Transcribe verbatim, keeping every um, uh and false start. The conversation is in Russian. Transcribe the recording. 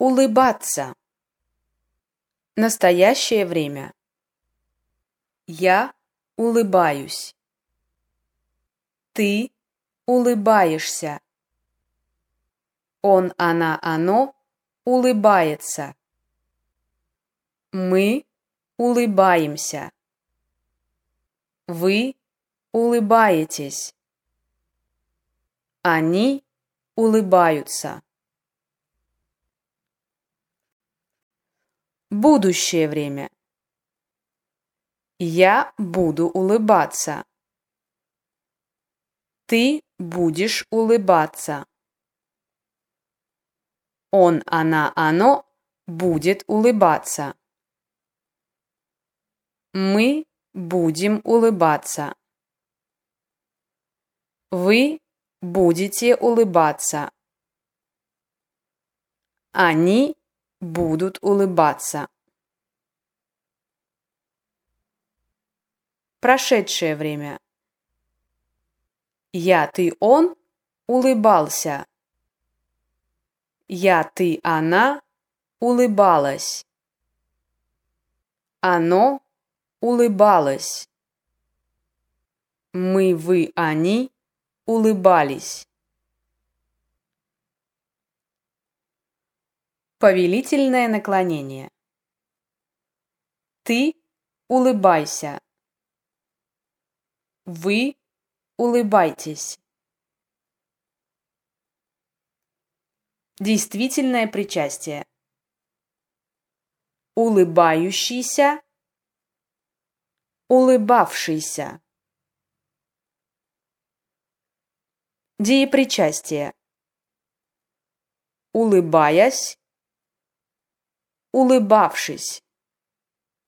улыбаться. Настоящее время. Я улыбаюсь. Ты улыбаешься. Он, она, оно улыбается. Мы улыбаемся. Вы улыбаетесь. Они улыбаются. Будущее время. Я буду улыбаться. Ты будешь улыбаться. Он, она, оно будет улыбаться. Мы будем улыбаться. Вы будете улыбаться. Они будут улыбаться. Прошедшее время. Я, ты, он улыбался. Я, ты, она улыбалась. Оно улыбалось. Мы, вы, они улыбались. Повелительное наклонение. Ты улыбайся. Вы улыбайтесь. Действительное причастие. Улыбающийся, улыбавшийся. Деепричастие. Улыбаясь, улыбавшись.